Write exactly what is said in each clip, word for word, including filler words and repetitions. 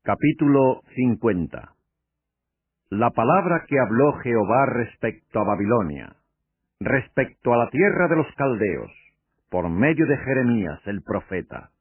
Capítulo cincuenta. La palabra que habló Jehová respecto a Babilonia, respecto a la tierra de los caldeos, por medio de Jeremías el profeta.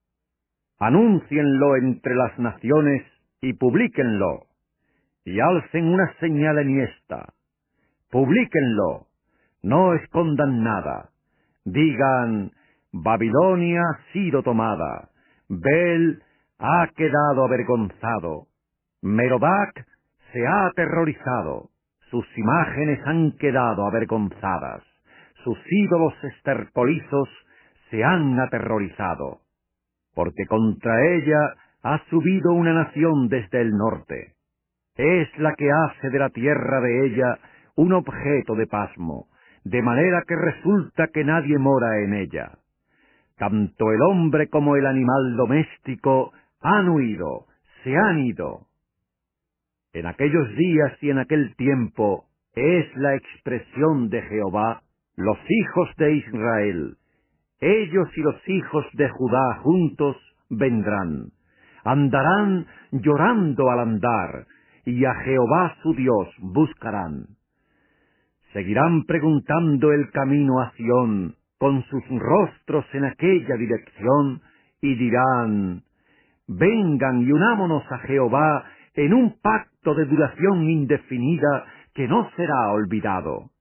Anúncienlo entre las naciones y publíquenlo, y alcen una señal enhiesta. Publíquenlo, no escondan nada. Digan, Babilonia ha sido tomada, Bel ha quedado avergonzado, Merodach se ha aterrorizado, sus imágenes han quedado avergonzadas, sus ídolos estercolizos se han aterrorizado, porque contra ella ha subido una nación desde el norte. Es la que hace de la tierra de ella un objeto de pasmo, de manera que resulta que nadie mora en ella. Tanto el hombre como el animal doméstico han huido, se han ido. En aquellos días y en aquel tiempo es la expresión de Jehová, los hijos de Israel, ellos y los hijos de Judá juntos vendrán, andarán llorando al andar, y a Jehová su Dios buscarán. Seguirán preguntando el camino a Sión, con sus rostros en aquella dirección, y dirán, vengan y unámonos a Jehová en un pacto de duración indefinida que no será olvidado.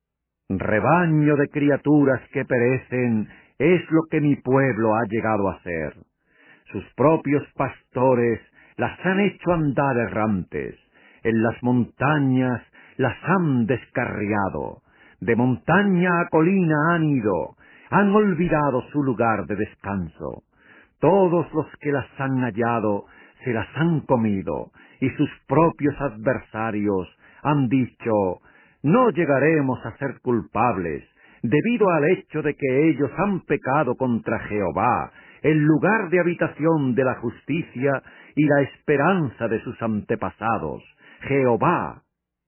Rebaño de criaturas que perecen es lo que mi pueblo ha llegado a ser. Sus propios pastores las han hecho andar errantes, en las montañas las han descarriado, de montaña a colina han ido, han olvidado su lugar de descanso. Todos los que las han hallado se las han comido, y sus propios adversarios han dicho, no llegaremos a ser culpables, debido al hecho de que ellos han pecado contra Jehová, el lugar de habitación de la justicia y la esperanza de sus antepasados, Jehová.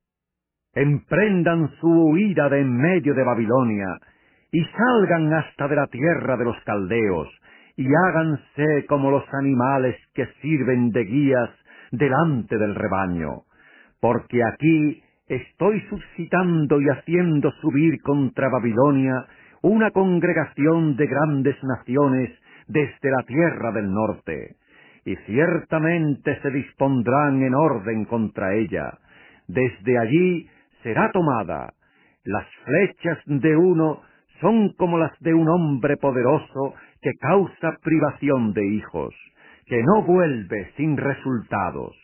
Emprendan su huida de en medio de Babilonia, y salgan hasta de la tierra de los caldeos, y háganse como los animales que sirven de guías delante del rebaño, porque aquí estoy suscitando y haciendo subir contra Babilonia una congregación de grandes naciones desde la tierra del norte, y ciertamente se dispondrán en orden contra ella. Desde allí será tomada. Las flechas de uno son como las de un hombre poderoso que causa privación de hijos, que no vuelve sin resultados.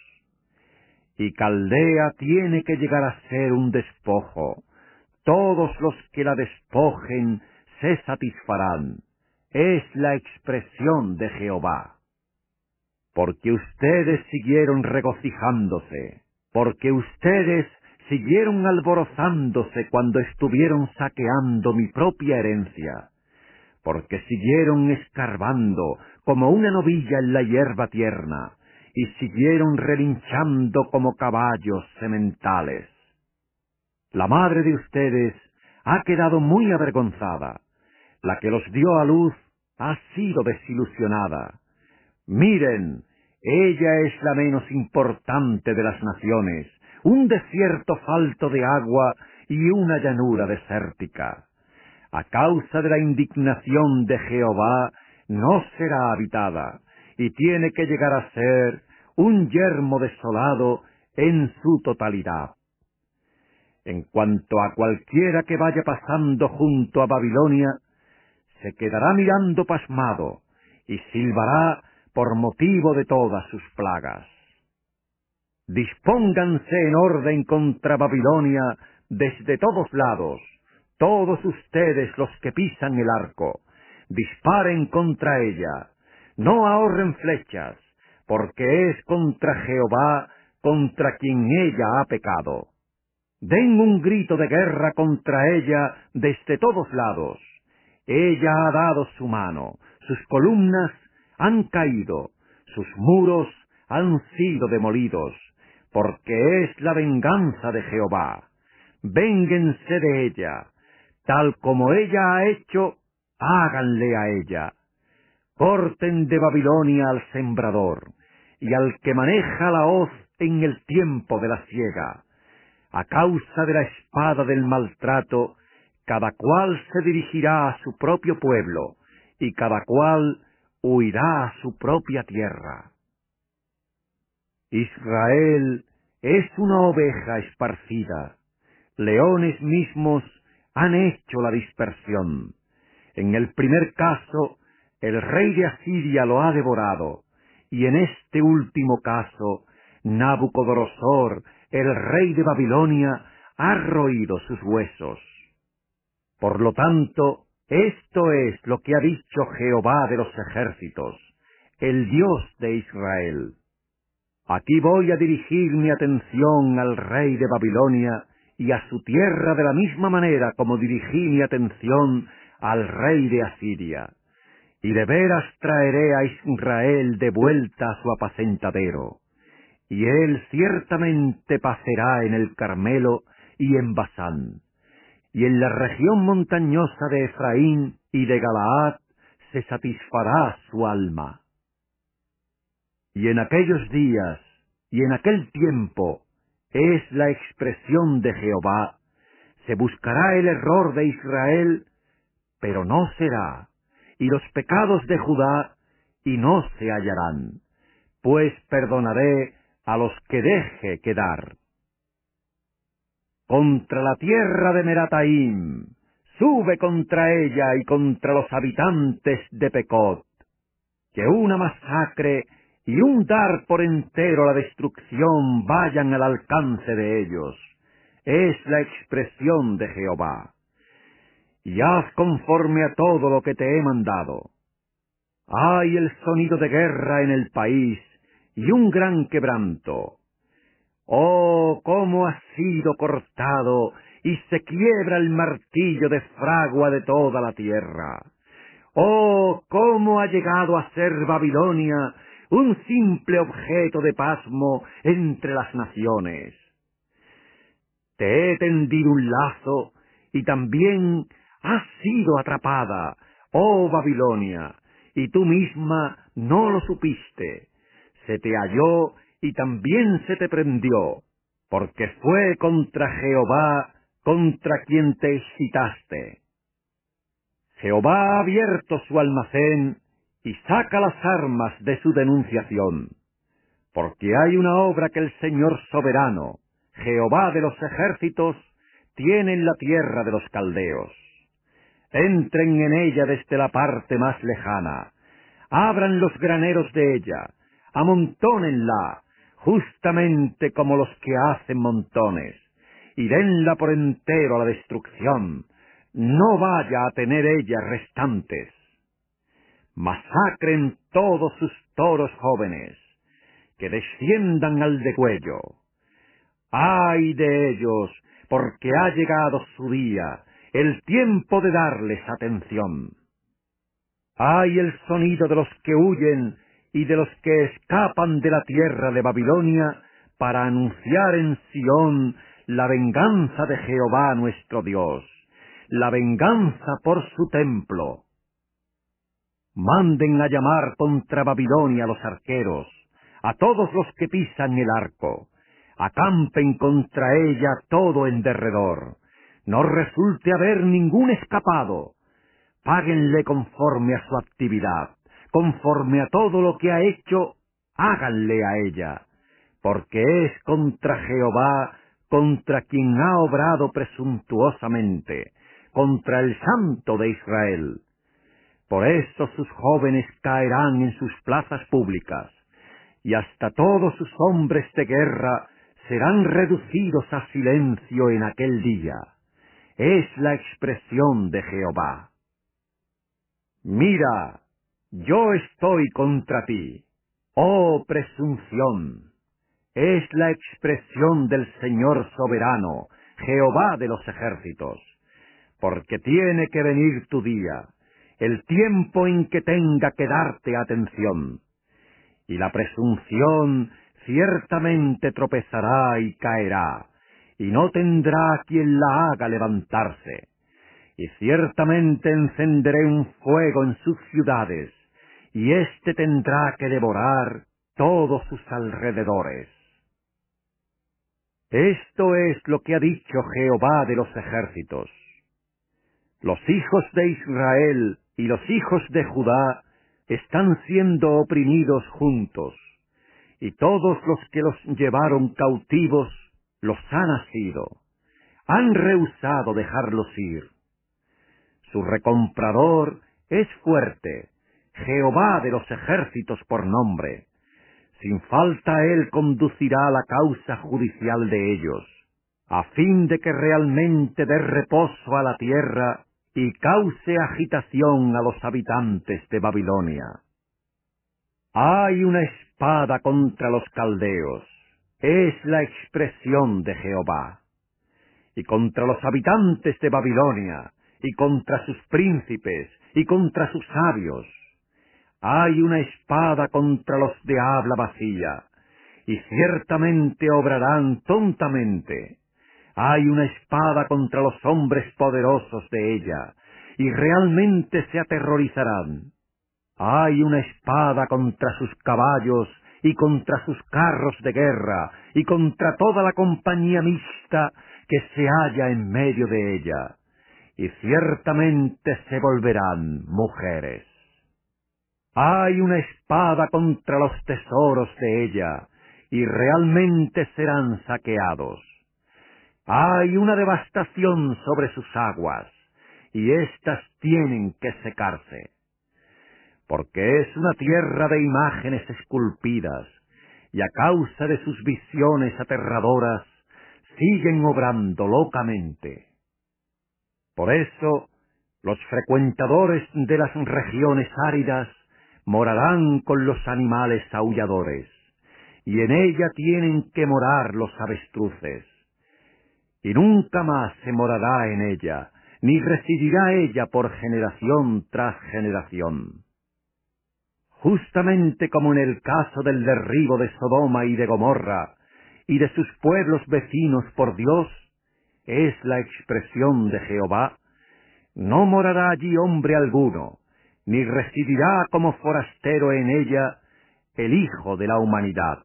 Y Caldea tiene que llegar a ser un despojo. Todos los que la despojen se satisfarán. Es la expresión de Jehová. Porque ustedes siguieron regocijándose, porque ustedes siguieron alborozándose cuando estuvieron saqueando mi propia herencia, porque siguieron escarbando como una novilla en la hierba tierna, y siguieron relinchando como caballos sementales. La madre de ustedes ha quedado muy avergonzada, la que los dio a luz ha sido desilusionada. Miren, ella es la menos importante de las naciones, un desierto falto de agua y una llanura desértica. A causa de la indignación de Jehová no será habitada, y tiene que llegar a ser un yermo desolado en su totalidad. En cuanto a cualquiera que vaya pasando junto a Babilonia, se quedará mirando pasmado, y silbará por motivo de todas sus plagas. Dispónganse en orden contra Babilonia desde todos lados, todos ustedes los que pisan el arco, disparen contra ella, no ahorren flechas, porque es contra Jehová contra quien ella ha pecado. Den un grito de guerra contra ella desde todos lados. Ella ha dado su mano, sus columnas han caído, sus muros han sido demolidos, porque es la venganza de Jehová. Vénguense de ella, tal como ella ha hecho, háganle a ella. Corten de Babilonia al sembrador, y al que maneja la hoz en el tiempo de la siega. A causa de la espada del maltrato, cada cual se dirigirá a su propio pueblo, y cada cual huirá a su propia tierra. Israel es una oveja esparcida. Leones mismos han hecho la dispersión. En el primer caso, el rey de Asiria lo ha devorado, y en este último caso, Nabucodonosor, el rey de Babilonia, ha roído sus huesos. Por lo tanto, esto es lo que ha dicho Jehová de los ejércitos, el Dios de Israel. Aquí voy a dirigir mi atención al rey de Babilonia y a su tierra de la misma manera como dirigí mi atención al rey de Asiria. Y de veras traeré a Israel de vuelta a su apacentadero. Y él ciertamente pacerá en el Carmelo y en Basán. Y en la región montañosa de Efraín y de Galaad se satisfará su alma. Y en aquellos días y en aquel tiempo, es la expresión de Jehová, se buscará el error de Israel, pero no será, y los pecados de Judá, y no se hallarán, pues perdonaré a los que deje quedar. Contra la tierra de Merataim, sube contra ella y contra los habitantes de Pecot, que una masacre y un dar por entero la destrucción vayan al alcance de ellos. Es la expresión de Jehová. Y haz conforme a todo lo que te he mandado. Hay el sonido de guerra en el país y un gran quebranto. Oh, cómo ha sido cortado y se quiebra el martillo de fragua de toda la tierra. Oh, cómo ha llegado a ser Babilonia un simple objeto de pasmo entre las naciones. Te he tendido un lazo y también has sido atrapada, oh Babilonia, y tú misma no lo supiste. Se te halló y también se te prendió, porque fue contra Jehová, contra quien te excitaste. Jehová ha abierto su almacén y saca las armas de su denunciación, porque hay una obra que el Señor soberano, Jehová de los ejércitos, tiene en la tierra de los caldeos. Entren en ella desde la parte más lejana, abran los graneros de ella, amontónenla, justamente como los que hacen montones, y denla por entero a la destrucción, no vaya a tener ella restantes. Masacren todos sus toros jóvenes, que desciendan al degüello. ¡Ay de ellos, porque ha llegado su día, el tiempo de darles atención! ¡Ay el sonido de los que huyen y de los que escapan de la tierra de Babilonia para anunciar en Sión la venganza de Jehová nuestro Dios, la venganza por su templo! Manden a llamar contra Babilonia a los arqueros, a todos los que pisan el arco. Acampen contra ella todo en derredor. No resulte haber ningún escapado. Páguenle conforme a su actividad, conforme a todo lo que ha hecho, háganle a ella, porque es contra Jehová, contra quien ha obrado presuntuosamente, contra el Santo de Israel. Por eso sus jóvenes caerán en sus plazas públicas, y hasta todos sus hombres de guerra serán reducidos a silencio en aquel día. Es la expresión de Jehová. Mira, yo estoy contra ti, oh presunción. Es la expresión del Señor soberano, Jehová de los ejércitos, porque tiene que venir tu día, el tiempo en que tenga que darte atención. Y la presunción ciertamente tropezará y caerá, y no tendrá quien la haga levantarse. Y ciertamente encenderé un fuego en sus ciudades, y éste tendrá que devorar todos sus alrededores. Esto es lo que ha dicho Jehová de los ejércitos. Los hijos de Israel y los hijos de Judá están siendo oprimidos juntos, y todos los que los llevaron cautivos los han asido. Han rehusado dejarlos ir. Su recomprador es fuerte, Jehová de los ejércitos por nombre. Sin falta él conducirá la causa judicial de ellos, a fin de que realmente dé reposo a la tierra y cause agitación a los habitantes de Babilonia. Hay una espada contra los caldeos, es la expresión de Jehová, y contra los habitantes de Babilonia, y contra sus príncipes, y contra sus sabios. Hay una espada contra los de habla vacía, y ciertamente obrarán tontamente. Hay una espada contra los hombres poderosos de ella, y realmente se aterrorizarán. Hay una espada contra sus caballos, y contra sus carros de guerra, y contra toda la compañía mixta que se halla en medio de ella, y ciertamente se volverán mujeres. Hay una espada contra los tesoros de ella, y realmente serán saqueados. Hay una devastación sobre sus aguas, y éstas tienen que secarse. Porque es una tierra de imágenes esculpidas, y a causa de sus visiones aterradoras, siguen obrando locamente. Por eso, los frecuentadores de las regiones áridas morarán con los animales aulladores, y en ella tienen que morar los avestruces. Y nunca más se morará en ella, ni residirá ella por generación tras generación. Justamente como en el caso del derribo de Sodoma y de Gomorra, y de sus pueblos vecinos por Dios, es la expresión de Jehová, no morará allí hombre alguno, ni residirá como forastero en ella el Hijo de la humanidad.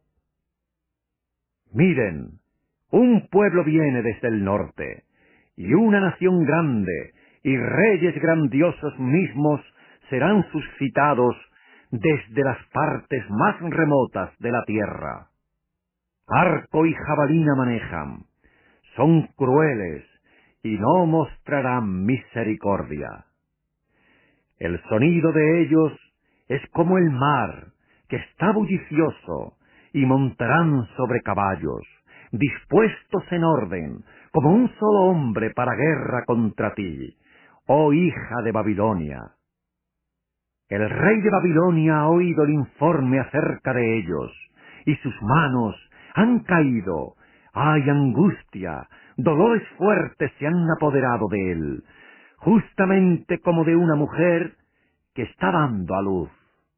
Miren, un pueblo viene desde el norte, y una nación grande, y reyes grandiosos mismos serán suscitados desde las partes más remotas de la tierra. Arco y jabalina manejan, son crueles, y no mostrarán misericordia. El sonido de ellos es como el mar, que está bullicioso, y montarán sobre caballos, dispuestos en orden, como un solo hombre para guerra contra ti, oh hija de Babilonia. El rey de Babilonia ha oído el informe acerca de ellos, y sus manos han caído. ¡Ay, angustia! Dolores fuertes se han apoderado de él, justamente como de una mujer que está dando a luz.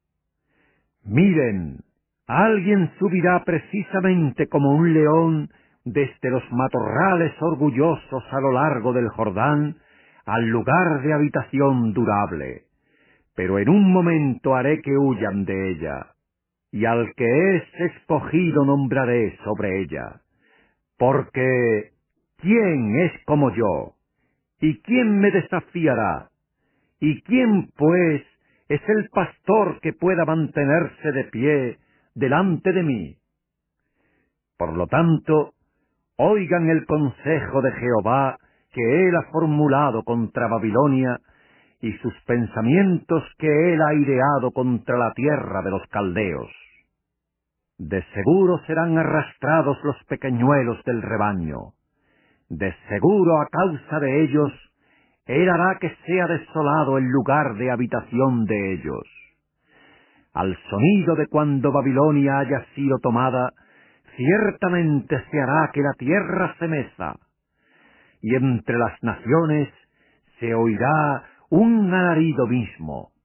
Miren, alguien subirá precisamente como un león desde los matorrales orgullosos a lo largo del Jordán al lugar de habitación durable. Pero en un momento haré que huyan de ella, y al que es escogido nombraré sobre ella. Porque, ¿quién es como yo? ¿Y quién me desafiará? ¿Y quién, pues, es el pastor que pueda mantenerse de pie delante de mí? Por lo tanto, oigan el consejo de Jehová que él ha formulado contra Babilonia, y sus pensamientos que él ha ideado contra la tierra de los caldeos. De seguro serán arrastrados los pequeñuelos del rebaño. De seguro a causa de ellos, él hará que sea desolado el lugar de habitación de ellos. Al sonido de cuando Babilonia haya sido tomada, ciertamente se hará que la tierra se meza, y entre las naciones se oirá un alarido mismo.